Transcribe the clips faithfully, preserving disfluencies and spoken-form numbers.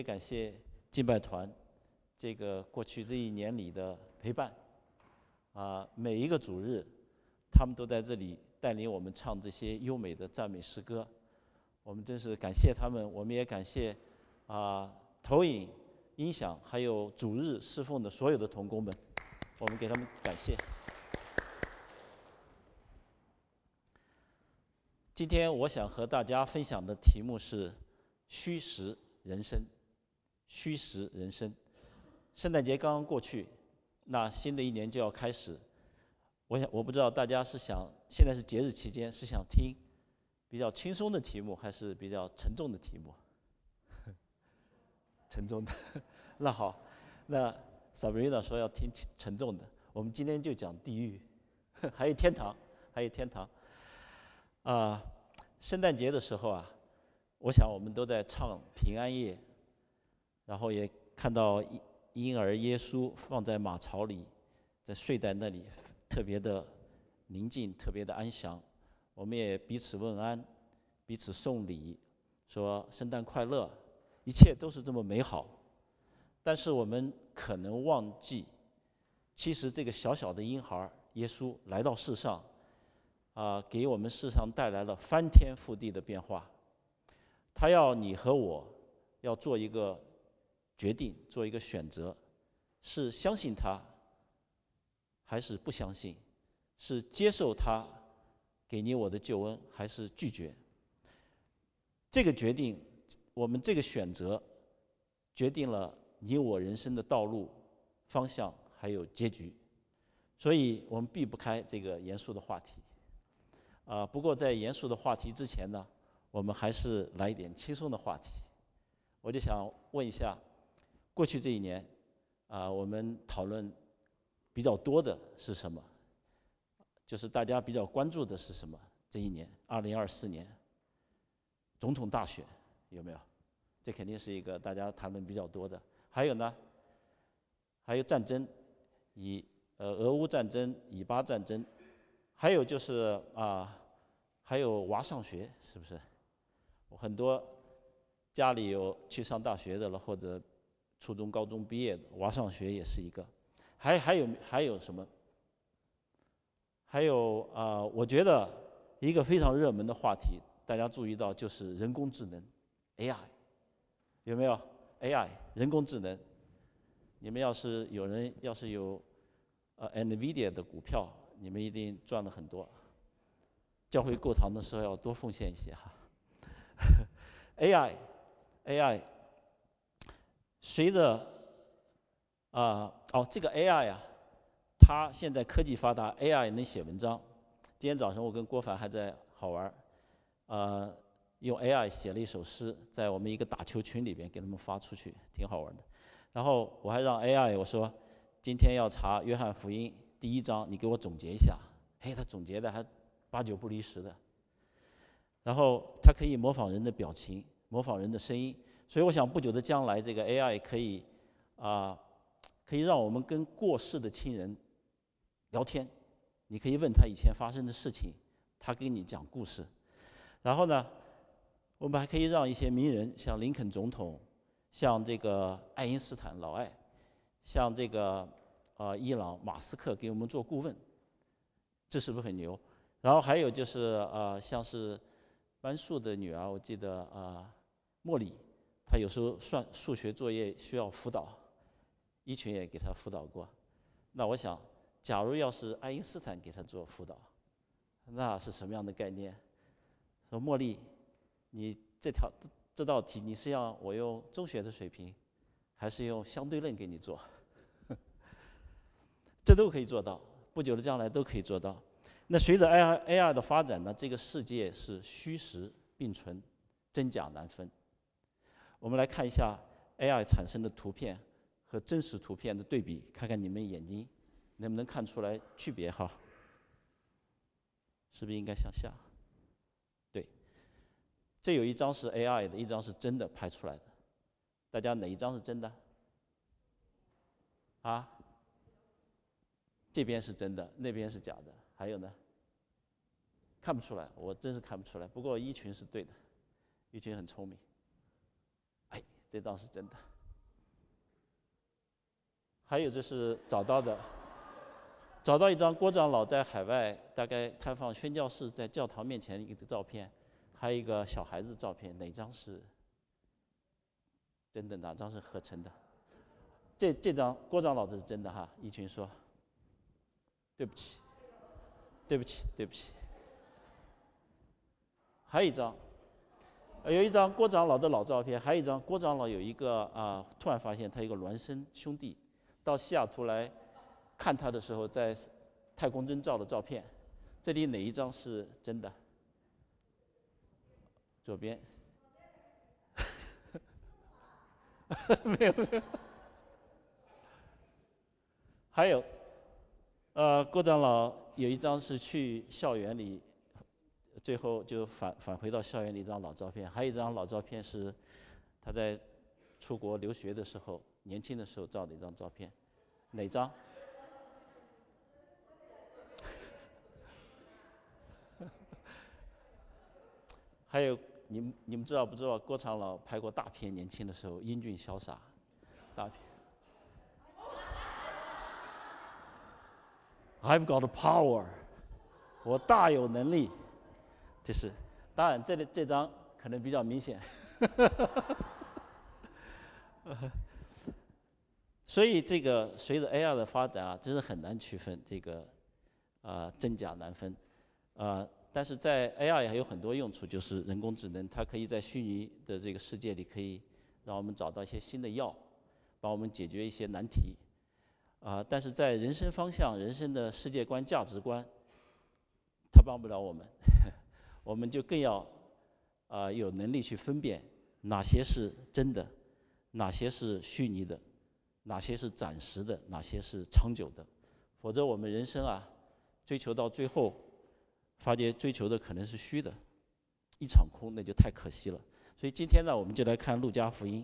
感谢敬拜团这个过去这一年里的陪伴啊，每一个主日，他们都在这里带领我们唱这些优美的赞美诗歌，我们真是感谢他们，我们也感谢啊投影、音响还有主日侍奉的所有的同工们，我们给他们感谢。今天我想和大家分享的题目是虚实人生。虚实人生，圣诞节刚刚过去，那新的一年就要开始。我想，我不知道大家是想现在是节日期间，是想听比较轻松的题目，还是比较沉重的题目？沉重的。那好，那 Sabrina 说要听沉重的，我们今天就讲地狱，还有天堂，还有天堂。啊，圣诞节的时候啊，我想我们都在唱平安夜。然后也看到婴儿耶稣放在马槽里，在睡在那里，特别的宁静，特别的安详。我们也彼此问安，彼此送礼，说圣诞快乐，一切都是这么美好。但是我们可能忘记，其实这个小小的婴孩耶稣来到世上，啊，给我们世上带来了翻天覆地的变化。他要你和我要做一个决定，做一个选择，是相信他还是不相信，是接受他给你我的救恩还是拒绝。这个决定，我们这个选择决定了你我人生的道路方向还有结局，所以我们避不开这个严肃的话题啊。不过在严肃的话题之前呢，我们还是来一点轻松的话题。我就想问一下，过去这一年啊，我们讨论比较多的是什么？就是大家比较关注的是什么？这一年，二零二四年，总统大选有没有？这肯定是一个大家谈论比较多的。还有呢，还有战争，以呃俄乌战争、以巴战争，还有就是啊，还有娃上学，是不是？很多家里有去上大学的了，或者初中、高中毕业的，娃上学也是一个。还还有还有什么？还有啊、呃，我觉得一个非常热门的话题，大家注意到就是人工智能 A I， 有没有 A I 人工智能？你们要是有人要是有呃 NVIDIA 的股票，你们一定赚了很多。教会购堂的时候要多奉献一些哈。A I A I 随着啊、呃、哦这个 A I 啊，它现在科技发达 ，A I 能写文章。今天早上我跟郭凡还在好玩，呃，用 A I 写了一首诗，在我们一个打球群里边给他们发出去，挺好玩的。然后我还让 A I 我说，今天要查约翰福音第一章，你给我总结一下。嘿，他总结的还八九不离十的。然后它可以模仿人的表情，模仿人的声音，所以我想不久的将来，这个 A I 可以啊、呃，可以让我们跟过世的亲人聊天。你可以问他以前发生的事情，他给你讲故事。然后呢，我们还可以让一些名人，像林肯总统，像这个爱因斯坦老爱，像这个呃伊朗马斯克给我们做顾问，这是不是很牛？然后还有就是呃像是班树的女儿，我记得啊、呃、茉莉，她有时候算数学作业需要辅导，一群也给她辅导过。那我想，假如要是爱因斯坦给她做辅导，那是什么样的概念？说茉莉，你这条这道题你是要我用中学的水平，还是用相对论给你做？这都可以做到，不久的将来都可以做到。那随着 A I A I 的发展呢，这个世界是虚实并存，真假难分。我们来看一下 A I 产生的图片和真实图片的对比，看看你们眼睛能不能看出来区别哈？是不是应该向下？对，这有一张是 A I 的，一张是真的拍出来的。大家哪一张是真的？啊？这边是真的，那边是假的。还有呢？看不出来，我真是看不出来。不过一群是对的，一群很聪明。哎， 这张是真的。还有就是找到的，找到一张郭长老在海外大概开放宣教士在教堂面前一个照片，还有一个小孩子照片，哪张是真的，哪张是合成的？这这张郭长老的是真的哈，一群说，对不起，对不起，对不起。还有一张，有一张郭长老的老照片，还有一张郭长老有一个啊、呃，突然发现他一个孪生兄弟到西雅图来看他的时候，在太空针照的照片，这里哪一张是真的？左边。没有没有。还有，呃，郭长老有一张是去校园里，最后就返返回到校园里一张老照片，还有一张老照片是他在出国留学的时候，年轻的时候照的一张照片，哪张？还有，你们你们知道不知道？郭长老拍过大片，年轻的时候英俊潇洒，大片。I've got power， 我大有能力。这是，当然这里这张可能比较明显。所以这个随着 A R 的发展啊，真是很难区分这个啊、呃、真假难分啊、呃。但是在 A R 也还有很多用处，就是人工智能，它可以在虚拟的这个世界里，可以让我们找到一些新的药，帮我们解决一些难题啊、呃。但是在人生方向、人生的世界观、价值观，它帮不了我们，我们就更要啊、呃、有能力去分辨哪些是真的，哪些是虚拟的，哪些是暂时的，哪些是长久的。否则我们人生啊，追求到最后，发觉追求的可能是虚的，一场空，那就太可惜了。所以今天呢，我们就来看路加福音，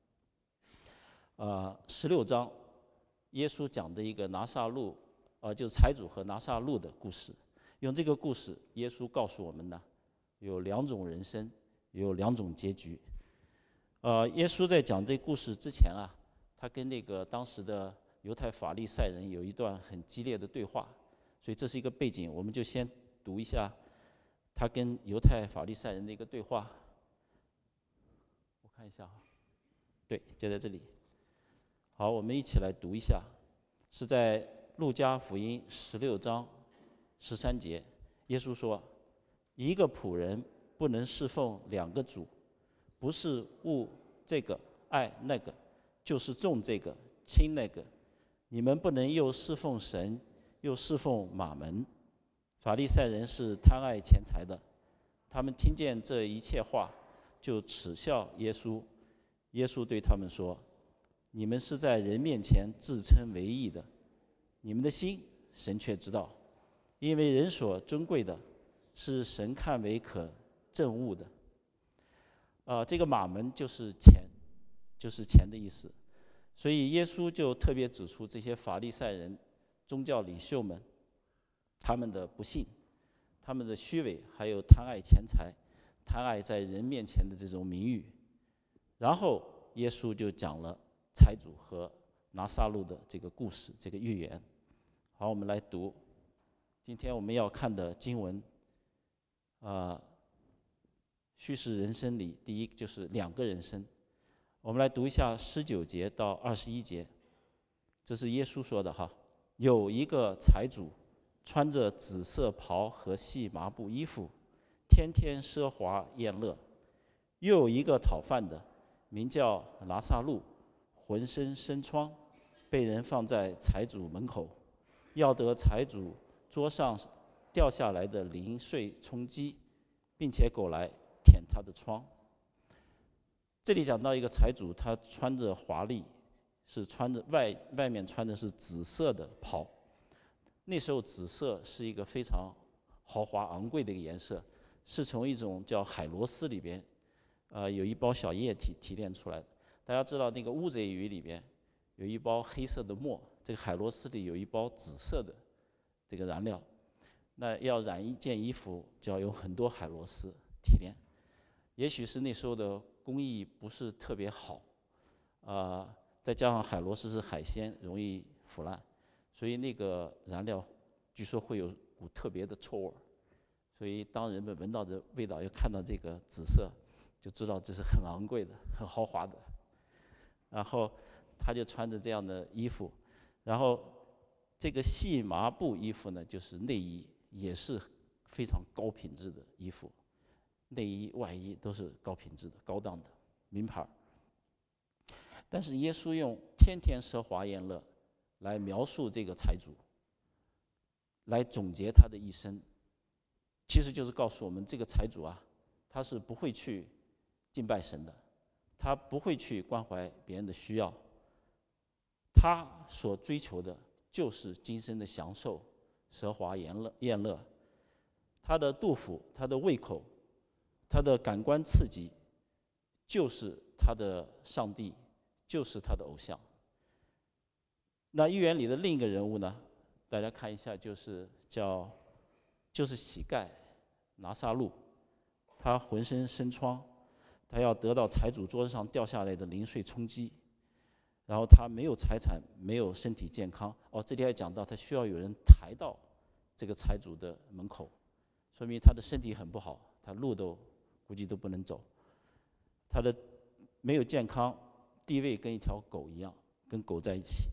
呃，十六章，耶稣讲的一个拿撒路，呃，就是财主和拿撒路的故事。用这个故事，耶稣告诉我们呢，有两种人生，有两种结局。呃，耶稣在讲这故事之前啊，他跟那个当时的犹太法利赛人有一段很激烈的对话，所以这是一个背景，我们就先读一下他跟犹太法利赛人的一个对话。我看一下哈，对，就在这里。好，我们一起来读一下，是在路加福音十六章十三节，耶稣说：“一个仆人不能侍奉两个主，不是恶这个爱那个，就是重这个轻那个。你们不能又侍奉神，又侍奉马门。”法利赛人是贪爱钱财的，他们听见这一切话，就耻笑耶稣。耶稣对他们说：“你们是在人面前自称为义的，你们的心神却知道，因为人所尊贵的，是神看为可憎恶的。”啊、呃，这个马门就是钱，就是钱的意思。所以耶稣就特别指出这些法利赛人、宗教领袖们，他们的不幸，他们的虚伪，还有贪爱钱财、贪爱在人面前的这种名誉。然后耶稣就讲了财主和拿撒路的这个故事，这个寓言。好，我们来读今天我们要看的经文。啊、呃，叙事人生里，第一就是两个人生。我们来读一下十九节到二十一节，这是耶稣说的哈。有一个财主，穿着紫色袍和细麻布衣服，天天奢华宴乐。又有一个讨饭的，名叫拿撒路，浑身生疮，被人放在财主门口，要得财主桌上掉下来的零碎充饥，并且狗来舔他的疮。这里讲到一个财主，他穿着华丽，是穿着外外面穿的是紫色的袍。那时候紫色是一个非常豪华昂贵的一个颜色，是从一种叫海螺丝里边，呃，有一包小液体提炼出来的。大家知道那个乌贼鱼里边有一包黑色的墨，这个海螺丝里有一包紫色的这个燃料。那要染一件衣服，就要有很多海螺丝提炼。也许是那时候的工艺不是特别好， 啊、再加上海螺丝是海鲜，容易腐烂，所以那个燃料据说会有股特别的臭味，所以当人们闻到这味道，又看到这个紫色，就知道这是很昂贵的、很豪华的。然后他就穿着这样的衣服，然后这个细麻布衣服呢，就是内衣，也是非常高品质的衣服，内衣、外衣都是高品质的、高档的名牌。但是耶稣用天天奢华宴乐来描述这个财主，来总结他的一生，其实就是告诉我们，这个财主啊，他是不会去敬拜神的，他不会去关怀别人的需要，他所追求的就是今生的享受、奢华宴乐宴乐。他的肚腹、他的胃口、他的感官刺激，就是他的上帝，就是他的偶像。那寓言里的另一个人物呢，大家看一下，就是叫就是乞丐拿撒路，他浑身生疮，他要得到财主桌子上掉下来的零碎充饥，然后他没有财产，没有身体健康。哦，这里还讲到他需要有人抬到这个财主的门口，说明他的身体很不好，他路都估计都不能走，他的没有健康，地位跟一条狗一样，跟狗在一起。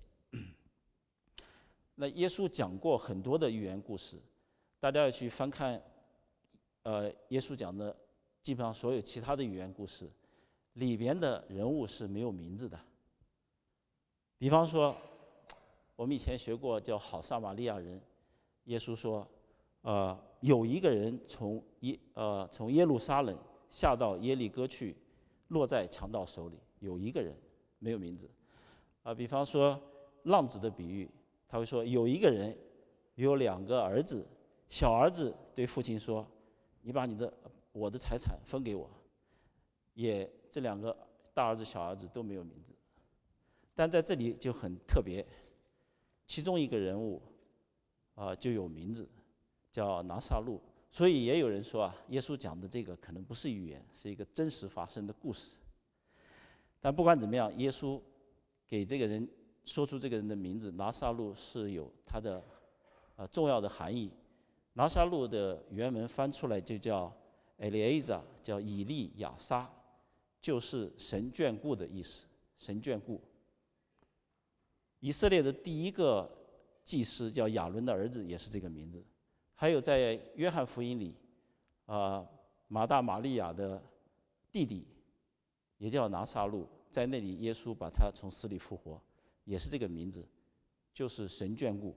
那耶稣讲过很多的寓言故事，大家要去翻看，呃，耶稣讲的基本上所有其他的寓言故事，里边的人物是没有名字的。比方说，我们以前学过叫好撒玛利亚人，耶稣说，呃，有一个人从耶呃从耶路撒冷下到耶利哥去，落在强盗手里，有一个人，没有名字。啊、比方说浪子的比喻，他会说有一个人有两个儿子，小儿子对父亲说：“你把你的我的财产分给我。”也这两个大儿子、小儿子都没有名字，但在这里就很特别，其中一个人物啊、呃、就有名字，叫拿撒路。所以也有人说啊，耶稣讲的这个可能不是寓言，是一个真实发生的故事。但不管怎么样，耶稣给这个人说出这个人的名字拿撒路是有他的呃重要的含义。拿撒路的原文翻出来就叫 Eliezer， 叫以利亚撒，就是神眷顾的意思，神眷顾。以色列的第一个祭司叫亚伦的儿子也是这个名字。还有在约翰福音里，啊、呃，马大马利亚的弟弟也叫拿撒路，在那里耶稣把他从死里复活，也是这个名字，就是神眷顾。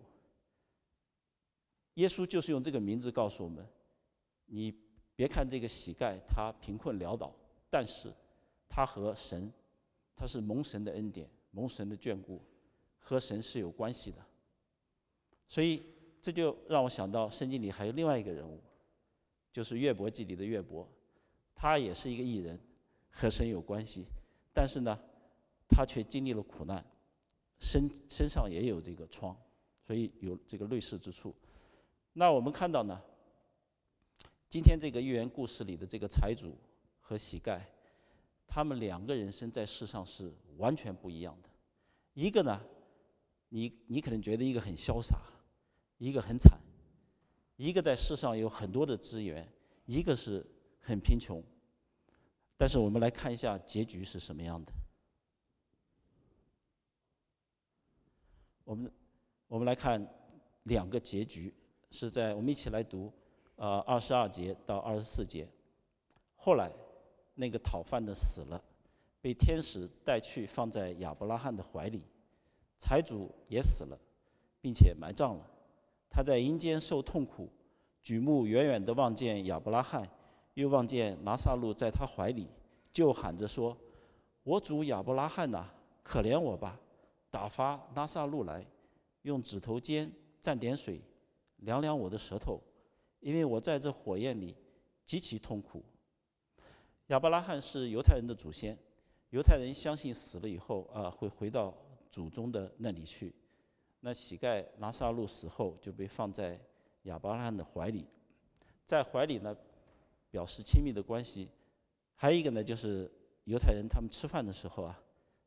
耶稣就是用这个名字告诉我们，你别看这个乞丐他贫困潦倒，但是他和神，他是蒙神的恩典，蒙神的眷顾，和神是有关系的。所以这就让我想到圣经里还有另外一个人物，就是约伯记里的约伯，他也是一个义人，和神有关系，但是呢，他却经历了苦难，身身上也有这个疮，所以有这个类似之处。那我们看到呢，今天这个寓言故事里的这个财主和乞丐，他们两个人生在世上是完全不一样的。一个呢，你你可能觉得一个很潇洒，一个很惨，一个在世上有很多的资源，一个是很贫穷。但是我们来看一下结局是什么样的。我们我们来看两个结局，是在我们一起来读，呃，二十二节到二十四节。后来，那个讨饭的死了，被天使带去放在亚伯拉罕的怀里。财主也死了，并且埋葬了。他在阴间受痛苦，举目远远地望见亚伯拉罕，又望见拿撒路在他怀里，就喊着说：“我主亚伯拉罕呐，可怜我吧，打发拿撒路来，用指头尖蘸点水，凉凉我的舌头，因为我在这火焰里极其痛苦。”亚伯拉罕是犹太人的祖先，犹太人相信死了以后啊会回到祖宗的那里去。那乞丐拿撒路死后就被放在亚伯拉罕的怀里，在怀里呢表示亲密的关系。还有一个呢，就是犹太人他们吃饭的时候啊，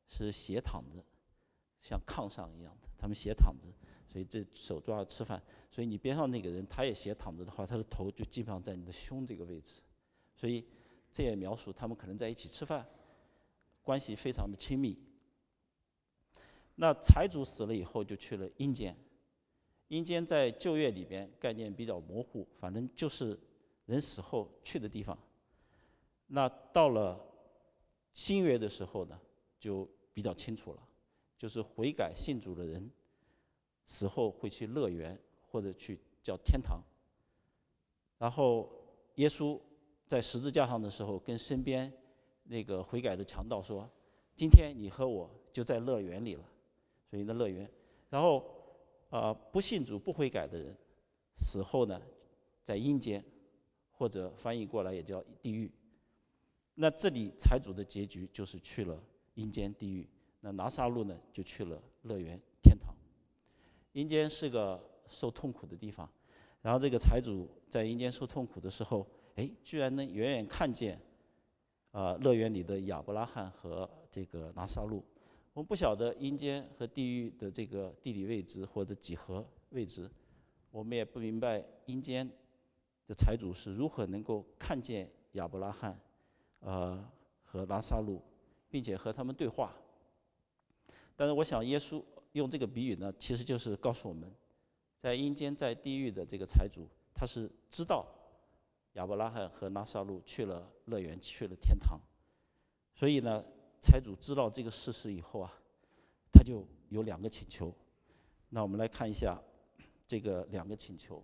是斜躺着，像炕上一样的，他们斜躺着，所以这手抓着吃饭。所以你边上那个人他也斜躺着的话，他的头就基本上在你的胸这个位置。所以这也描述他们可能在一起吃饭，关系非常的亲密。那财主死了以后就去了阴间，阴间在旧约里边概念比较模糊，反正就是人死后去的地方。那到了新约的时候呢，就比较清楚了，就是悔改信主的人死后会去乐园或者去叫天堂。然后耶稣在十字架上的时候跟身边那个悔改的强盗说，今天你和我就在乐园里了，所以那乐园。然后呃不信主不悔改的人死后呢在阴间，或者翻译过来也叫地狱。那这里财主的结局就是去了阴间地狱，那拿撒路呢就去了乐园天堂。阴间是个受痛苦的地方，然后这个财主在阴间受痛苦的时候，哎，居然能远远看见呃乐园里的亚伯拉罕和这个拿撒路。我们不晓得阴间和地狱的这个地理位置或者几何位置，我们也不明白阴间的财主是如何能够看见亚伯拉罕呃和拿撒路，并且和他们对话。但是我想耶稣用这个比喻呢，其实就是告诉我们，在阴间在地狱的这个财主，他是知道亚伯拉罕和拿撒路去了乐园，去了天堂。所以呢，财主知道这个事实以后啊，他就有两个请求。那我们来看一下这个两个请求。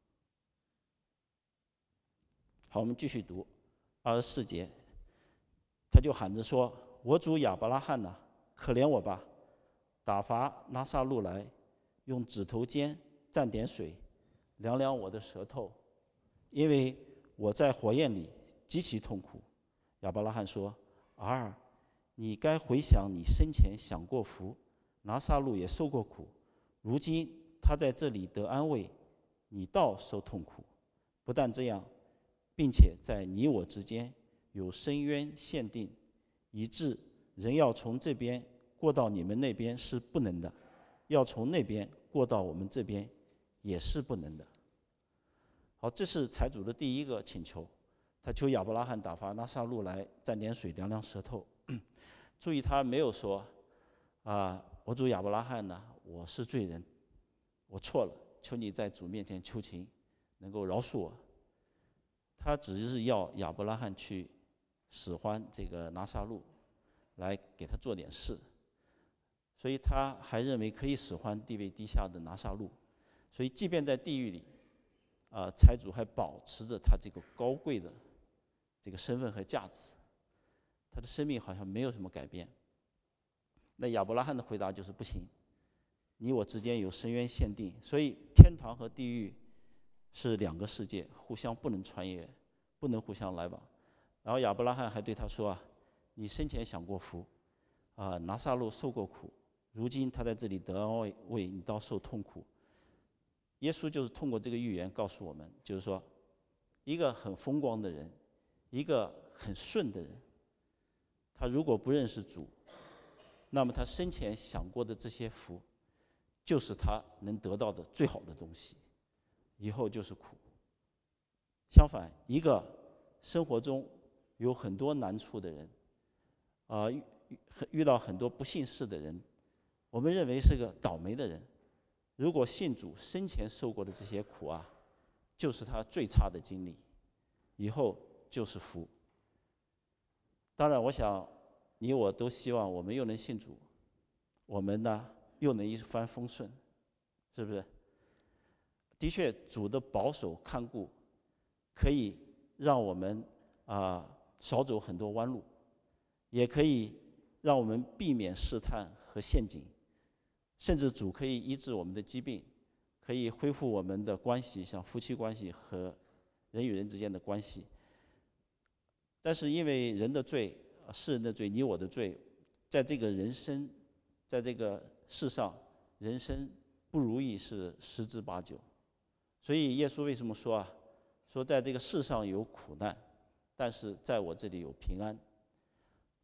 好，我们继续读二十四节，他就喊着说：“我主亚伯拉罕呐，可怜我吧，打发拿撒路来，用指头尖蘸点水，凉凉我的舌头，因为我在火焰里极其痛苦。”亚伯拉罕说：“儿，你该回想你生前享过福，拿撒路也受过苦，如今他在这里得安慰，你倒受痛苦。不但这样，并且在你我之间有深渊限定，以致人要从这边过到你们那边是不能的，要从那边过到我们这边也是不能的。”好，这是财主的第一个请求，他求亚伯拉罕打发拿撒路来蘸点水凉凉舌头。注意他没有说啊，我主亚伯拉罕呢，我是罪人，我错了，求你在主面前求情，能够饶恕我。他只是要亚伯拉罕去使唤这个拿撒路来给他做点事，所以他还认为可以使唤地位低下的拿撒路。所以即便在地狱里，啊、呃，财主还保持着他这个高贵的这个身份和价值，他的生命好像没有什么改变。那亚伯拉罕的回答就是不行，你我之间有深渊限定，所以天堂和地狱是两个世界，互相不能穿越，不能互相来往。然后亚伯拉罕还对他说啊，你生前享过福，啊，拿撒路受过苦，如今他在这里得安慰，为你倒受痛苦。耶稣就是通过这个预言告诉我们，就是说，一个很风光的人，一个很顺的人，他如果不认识主，那么他生前享过的这些福，就是他能得到的最好的东西，以后就是苦。相反，一个生活中有很多难处的人，啊、呃，遇遇到很多不幸事的人，我们认为是个倒霉的人。如果信主生前受过的这些苦啊，就是他最差的经历，以后就是福。当然，我想你我都希望我们又能信主，我们呢又能一帆风顺，是不是？的确，主的保守看顾可以让我们啊、呃、少走很多弯路，也可以让我们避免试探和陷阱，甚至主可以医治我们的疾病，可以恢复我们的关系，像夫妻关系和人与人之间的关系。但是因为人的罪，世人的罪，你我的罪，在这个人生，在这个世上，人生不如意是十之八九。所以耶稣为什么说啊？说在这个世上有苦难，但是在我这里有平安。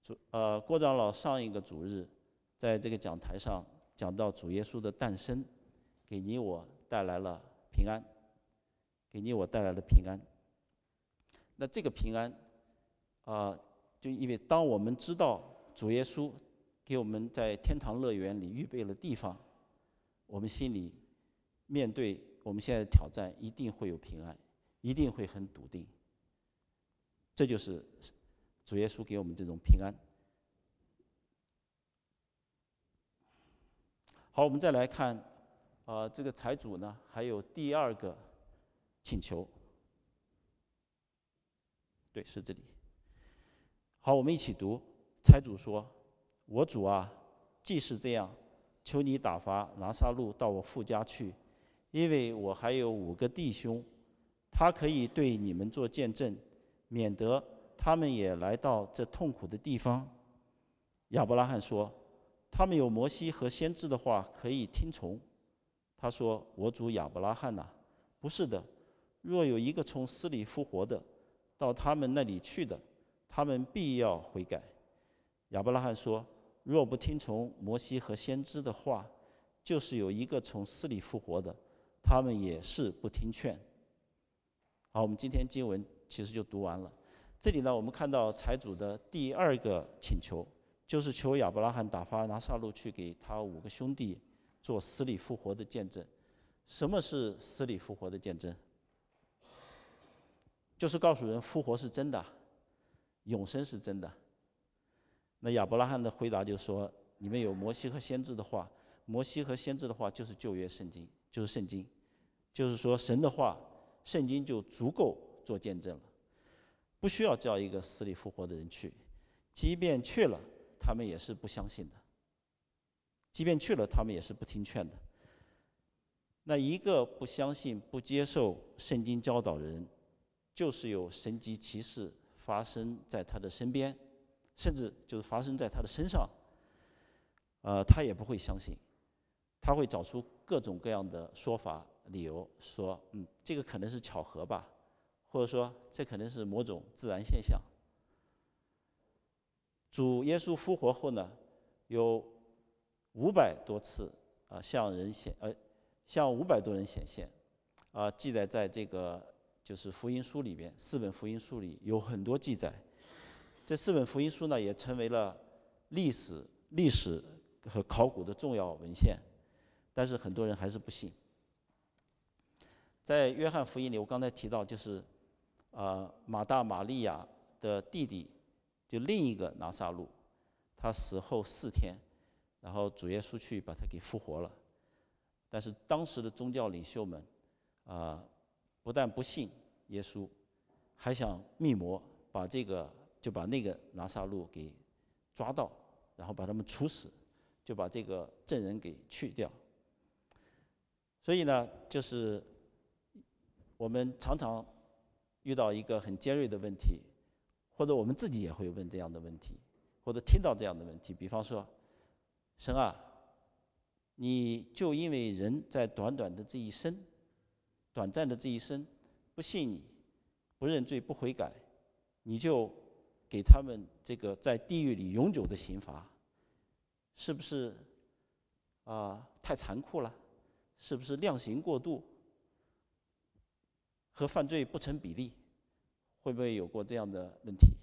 主呃郭长老上一个主日在这个讲台上讲到主耶稣的诞生，给你我带来了平安，给你我带来了平安。那这个平安啊、呃，就因为当我们知道主耶稣给我们在天堂乐园里预备了地方，我们心里面对我们现在的挑战一定会有平安，一定会很笃定。这就是主耶稣给我们这种平安。好，我们再来看，呃，这个财主呢，还有第二个请求，对，是这里。好，我们一起读。财主说：“我主啊，既是这样，求你打发拿撒路到我父家去，因为我还有五个弟兄，他可以对你们做见证，免得他们也来到这痛苦的地方。”亚伯拉罕说：“他们有摩西和先知的话可以听从。”他说：“我主亚伯拉罕呐、啊，不是的，若有一个从死里复活的到他们那里去的，他们必要悔改。”亚伯拉罕说：“若不听从摩西和先知的话，就是有一个从死里复活的，他们也是不听劝。”好，我们今天经文其实就读完了。这里呢，我们看到财主的第二个请求，就是求亚伯拉罕打发拿撒路去给他五个兄弟做死里复活的见证。什么是死里复活的见证？就是告诉人复活是真的，永生是真的。那亚伯拉罕的回答就是说：“你们有摩西和先知的话，摩西和先知的话就是旧约圣经，就是圣经，就是说神的话，圣经就足够做见证了，不需要叫一个死里复活的人去，即便去了，他们也是不相信的，即便去了，他们也是不听劝的。那一个不相信、不接受圣经教导的人，就是有神迹奇事发生在他的身边，甚至就是发生在他的身上，呃，他也不会相信，他会找出各种各样的说法、理由，说，嗯，这个可能是巧合吧，或者说这可能是某种自然现象。主耶稣复活后呢，有五百多次啊、呃、向人显呃向五百多人显现，啊、呃、记载在这个就是福音书里边，四本福音书里有很多记载。这四本福音书呢，也成为了历史历史和考古的重要文献，但是很多人还是不信。在约翰福音里，我刚才提到，就是呃马大马利亚的弟弟，就另一个拿撒路，他死后四天，然后主耶稣去把他给复活了。但是当时的宗教领袖们啊、呃，不但不信耶稣，还想密谋把这个就把那个拿撒路给抓到，然后把他们处死，就把这个证人给去掉。所以呢，就是我们常常遇到一个很尖锐的问题，或者我们自己也会问这样的问题，或者听到这样的问题，比方说，神啊，你就因为人在短短的这一生，短暂的这一生，不信你，不认罪，不悔改，你就给他们这个在地狱里永久的刑罚，是不是啊、呃、太残酷了？是不是量刑过度？和犯罪不成比例？会不会有过这样的问题？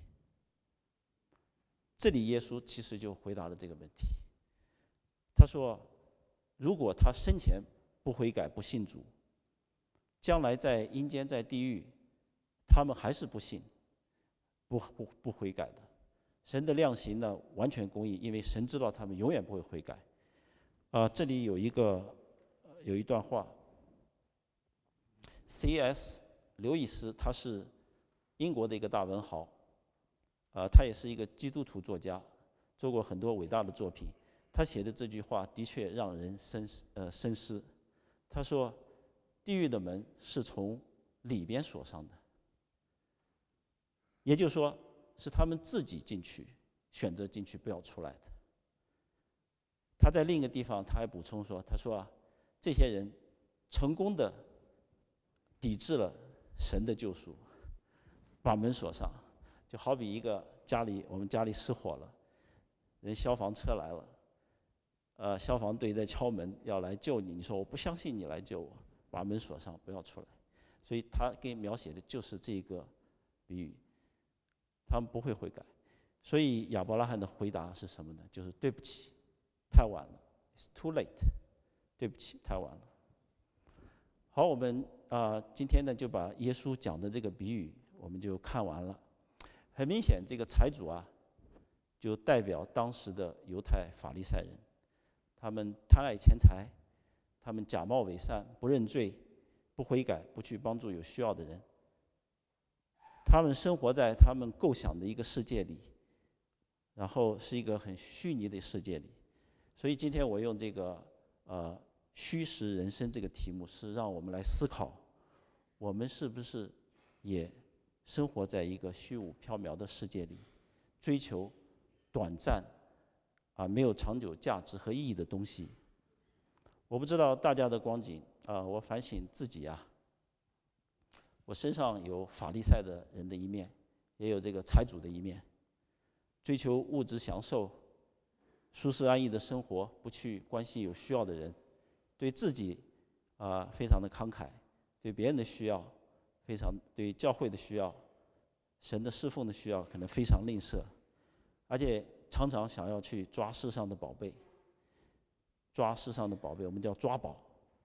这里耶稣其实就回答了这个问题。他说，如果他生前不悔改、不信主，将来在阴间、在地狱，他们还是不信、不不不悔改的。神的量刑呢，完全公义，因为神知道他们永远不会悔改。啊、呃，这里有一个有一段话 ，C S 刘易斯他是英国的一个大文豪，啊、呃，他也是一个基督徒作家，做过很多伟大的作品。他写的这句话的确让人深呃深思。他说：“地狱的门是从里边锁上的，也就是说，是他们自己进去，选择进去，不要出来的。”他在另一个地方他还补充说：“他说啊，这些人成功的抵制了神的救赎，把门锁上，就好比一个家里我们家里失火了， 人消防车来了，呃，消防队在敲门要来救你，你说我不相信你来救我，把门锁上，不要出来。所以他给描写的就是这个比喻，他们不会悔改。所以亚伯拉罕的回答是什么呢？就是对不起，太晚了 ，It's too late， 对不起，太晚了。好，我们啊、呃、今天呢就把耶稣讲的这个比喻我们就看完了。很明显，这个财主啊，就代表当时的犹太法利赛人，他们贪爱钱财，他们假冒伪善，不认罪，不悔改，不去帮助有需要的人。他们生活在他们构想的一个世界里，然后是一个很虚拟的世界里。所以今天我用这个呃虚实人生这个题目，是让我们来思考，我们是不是也生活在一个虚无缥缈的世界里，追求短暂啊没有长久价值和意义的东西。我不知道大家的光景啊，我反省自己啊，我身上有法利赛的人的一面，也有这个财主的一面，追求物质享受、舒适安逸的生活，不去关心有需要的人，对自己啊非常的慷慨，对别人的需要非常，对教会的需要、神的侍奉的需要可能非常吝啬，而且常常想要去抓世上的宝贝，抓世上的宝贝，我们叫抓宝。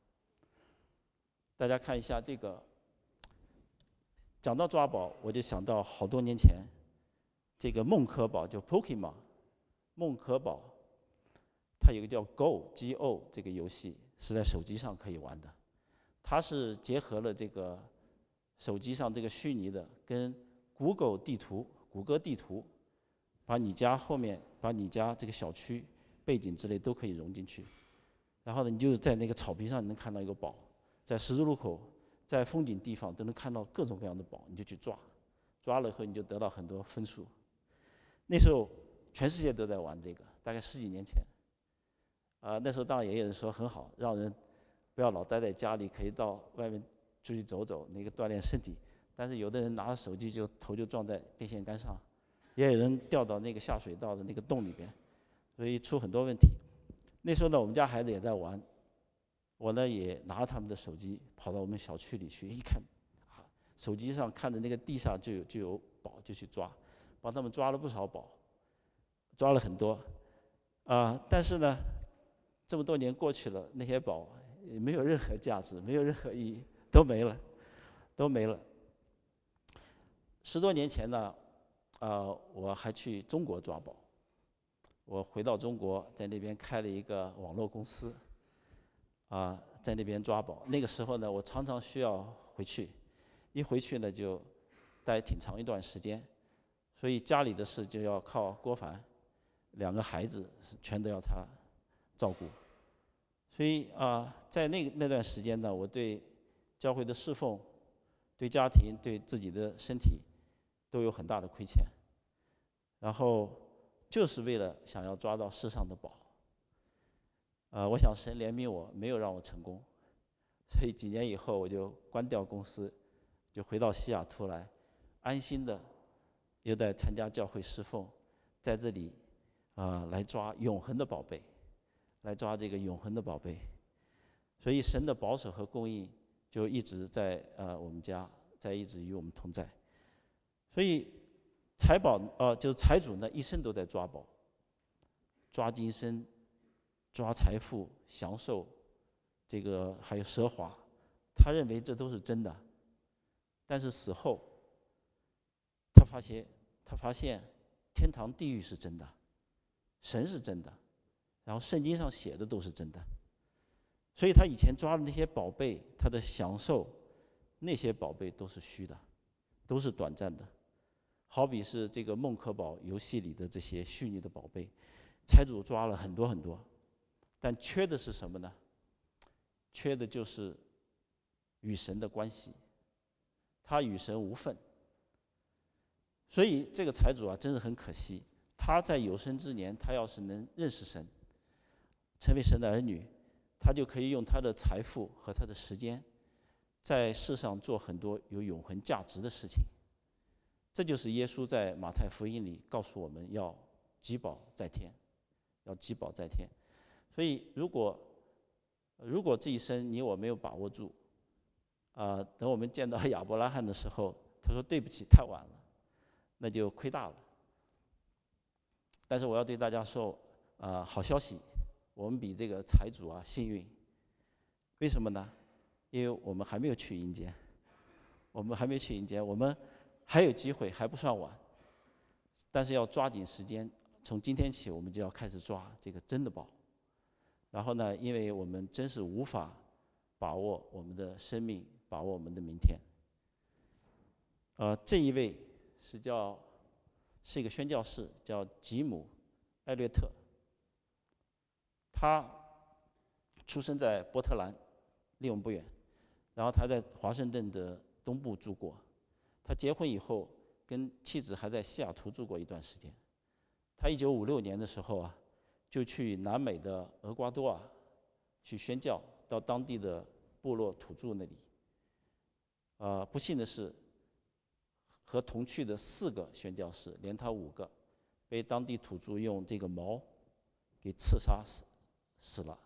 大家看一下这个，讲到抓宝，我就想到好多年前，这个梦可宝叫 Pokemon， 梦可宝，它有个叫 Go G O 这个游戏是在手机上可以玩的，它是结合了这个手机上这个虚拟的跟 Google 地图、谷歌地图，把你家后面、把你家这个小区背景之类都可以融进去。然后呢，你就在那个草坪上能看到一个宝，在十字路口、在风景地方都能看到各种各样的宝，你就去抓，抓了以后你就得到很多分数。那时候全世界都在玩这个，大概十几年前。啊、呃，那时候当然也有人说很好，让人不要老待在家里，可以到外面出去走走，那个锻炼身体。但是有的人拿着手机就头就撞在电线杆上，也有人掉到那个下水道的那个洞里边，所以出很多问题。那时候呢，我们家孩子也在玩，我呢也拿着他们的手机跑到我们小区里去，一看，啊，手机上看着那个地上就有就有宝，就去抓，帮他们抓了不少宝，抓了很多，啊、呃，但是呢，这么多年过去了，那些宝也没有任何价值，没有任何意义，都没了，都没了。十多年前呢，呃，我还去中国抓宝。我回到中国，在那边开了一个网络公司，啊，在那边抓宝。那个时候呢，我常常需要回去，一回去呢就待挺长一段时间，所以家里的事就要靠郭凡，两个孩子全都要他照顾。所以啊，在那那段时间呢，我对教会的侍奉、对家庭、对自己的身体都有很大的亏欠。然后就是为了想要抓到世上的宝，呃，我想神怜悯我，没有让我成功，所以几年以后我就关掉公司，就回到西雅图来，安心的又在参加教会侍奉，在这里啊、呃、来抓永恒的宝贝，来抓这个永恒的宝贝。所以神的保守和供应就一直在呃我们家，在一直与我们同在。所以财宝呃就是财主呢一生都在抓宝，抓今生，抓财富、享受，这个还有奢华，他认为这都是真的。但是死后，他发现他发现天堂、地狱是真的，神是真的，然后圣经上写的都是真的。所以他以前抓的那些宝贝，他的享受，那些宝贝都是虚的，都是短暂的。好比是这个梦可宝游戏里的这些虚拟的宝贝，财主抓了很多很多，但缺的是什么呢？缺的就是与神的关系，他与神无份。所以这个财主啊，真是很可惜。他在有生之年，他要是能认识神，成为神的儿女，他就可以用他的财富和他的时间，在世上做很多有永恒价值的事情。这就是耶稣在马太福音里告诉我们要积宝在天。 要积宝在天。所以如果如果这一生你我没有把握住，啊、呃，等我们见到亚伯拉罕的时候，他说对不起，太晚了，那就亏大了。但是我要对大家说，啊、呃，好消息，我们比这个财主啊幸运。为什么呢？因为我们还没有去阴间，我们还没去阴间，我们还有机会，还不算晚。但是要抓紧时间，从今天起我们就要开始抓这个真的宝。然后呢，因为我们真是无法把握我们的生命，把握我们的明天。呃，这一位是叫是一个宣教士，叫吉姆·艾略特。他出生在波特兰，离我们不远。然后他在华盛顿的东部住过。他结婚以后，跟妻子还在西雅图住过一段时间。他一九五六年的时候啊，就去南美的厄瓜多尔去宣教，到当地的部落土著那里。呃，不幸的是，和同去的四个宣教士，连他五个，被当地土著用这个矛给刺杀死死了。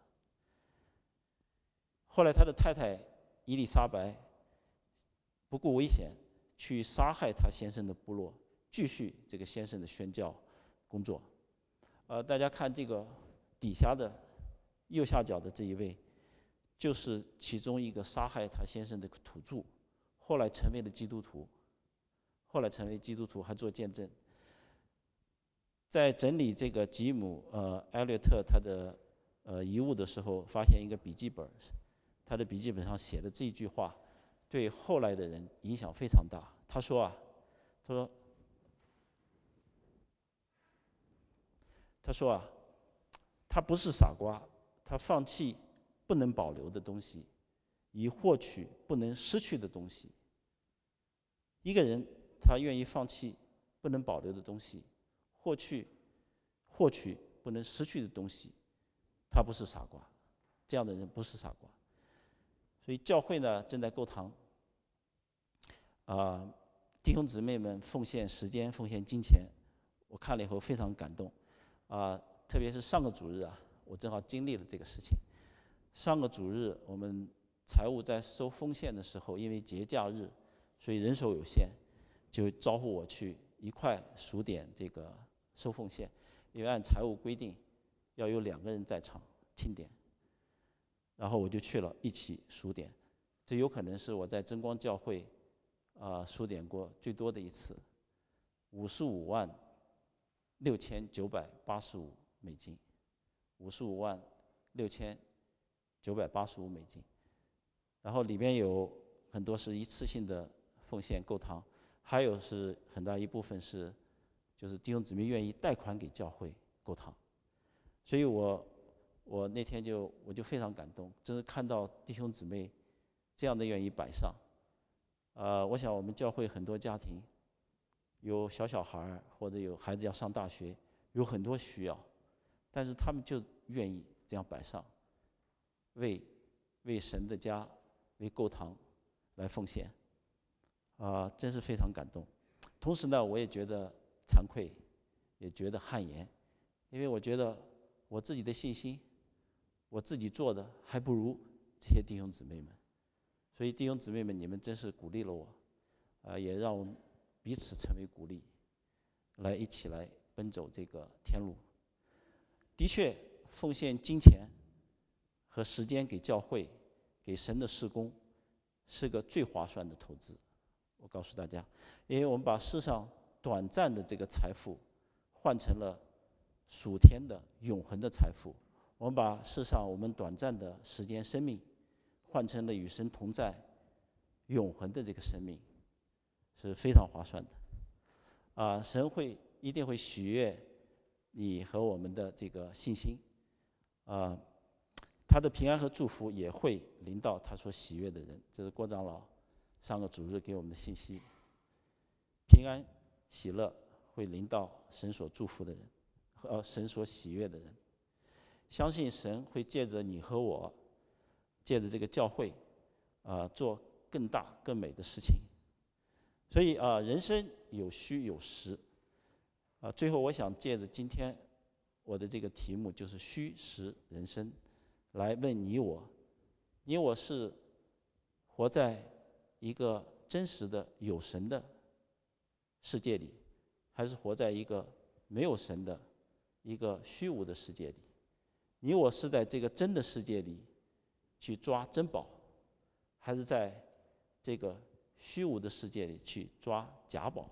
后来他的太太伊丽莎白不顾危险去杀害他先生的部落，继续这个先生的宣教工作。呃，大家看这个底下的右下角的这一位，就是其中一个杀害他先生的土著，后来成为了基督徒，后来成为基督徒还做见证。在整理这个吉姆呃艾略特他的呃遗物的时候，发现一个笔记本，他的笔记本上写的这一句话，对后来的人影响非常大。他说啊，他说他说啊，他不是傻瓜，他放弃不能保留的东西，以获取不能失去的东西。一个人他愿意放弃不能保留的东西，获取获取不能失去的东西，他不是傻瓜，这样的人不是傻瓜。所以教会呢正在购堂，啊、呃，弟兄姊妹们奉献时间，奉献金钱，我看了以后非常感动，啊、呃，特别是上个主日啊，我正好经历了这个事情。上个主日我们财务在收奉献的时候，因为节假日，所以人手有限，就招呼我去一块数点这个收奉献，因为按财务规定要有两个人在场清点。然后我就去了，一起数点。这有可能是我在真光教会啊、呃、数点过最多的一次，五十五万六千九百八十五美金，五十五万六千九百八十五美金。然后里边有很多是一次性的奉献购堂，还有是很大一部分是就是弟兄姊妹愿意贷款给教会购堂。所以我我那天就我就非常感动，真是看到弟兄姊妹这样的愿意摆上。呃，我想我们教会很多家庭有小小孩或者有孩子要上大学，有很多需要，但是他们就愿意这样摆上，为为神的家为购堂来奉献，啊、呃，真是非常感动。同时呢，我也觉得惭愧，也觉得汗颜，因为我觉得我自己的信心，我自己做的还不如这些弟兄姊妹们。所以弟兄姊妹们，你们真是鼓励了我，啊、呃，也让我们彼此成为鼓励，来一起来奔走这个天路。的确，奉献金钱和时间给教会，给神的事工，是个最划算的投资。我告诉大家，因为我们把世上短暂的这个财富换成了属天的永恒的财富，我们把世上我们短暂的时间生命换成了与神同在永恒的这个生命，是非常划算的。啊、呃，神会一定会喜悦你和我们的这个信心，啊、呃，他的平安和祝福也会临到他所喜悦的人。这是郭长老上个主日给我们的信息，平安喜乐会临到神所祝福的人，呃，神所喜悦的人。相信神会借着你和我，借着这个教会，啊、呃，做更大更美的事情。所以啊、呃，人生有虚有实。啊、呃，最后我想借着今天我的这个题目就是虚实人生，来问你我，你我是活在一个真实的有神的世界里，还是活在一个没有神的一个虚无的世界里？你我是在这个真的世界里去抓珍宝，还是在这个虚无的世界里去抓假宝？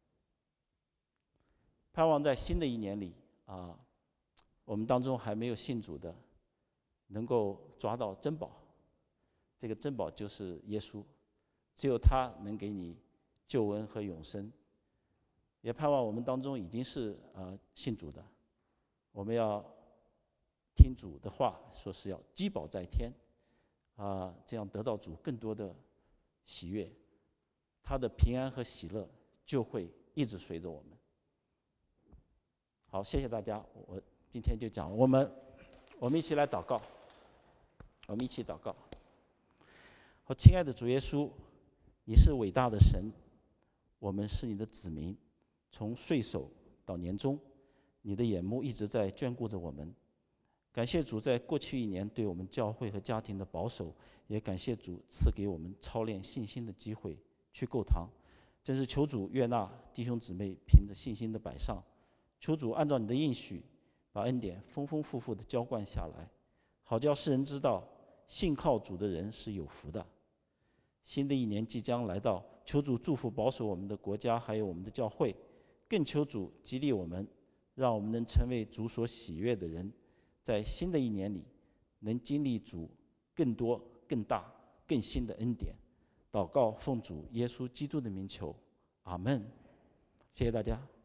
盼望在新的一年里啊，我们当中还没有信主的，能够抓到珍宝。这个珍宝就是耶稣，只有他能给你救恩和永生。也盼望我们当中已经是呃信主的，我们要听主的话，说是要积宝在天啊，这样得到主更多的喜悦，他的平安和喜乐就会一直随着我们。好，谢谢大家，我今天就讲，我们我们一起来祷告，我们一起祷告。好，亲爱的主耶稣，你是伟大的神，我们是你的子民，从岁首到年终，你的眼目一直在眷顾着我们。感谢主在过去一年对我们教会和家庭的保守，也感谢主赐给我们操练信心的机会去购堂。真是求主悦纳弟兄姊妹凭着信心的摆上，求主按照你的应许，把恩典丰丰富富的浇灌下来，好叫世人知道信靠主的人是有福的。新的一年即将来到，求主祝福保守我们的国家还有我们的教会，更求主激励我们，让我们能成为主所喜悦的人，在新的一年里能经历主更多更大更新的恩典。祷告奉主耶稣基督的名求，阿们。谢谢大家。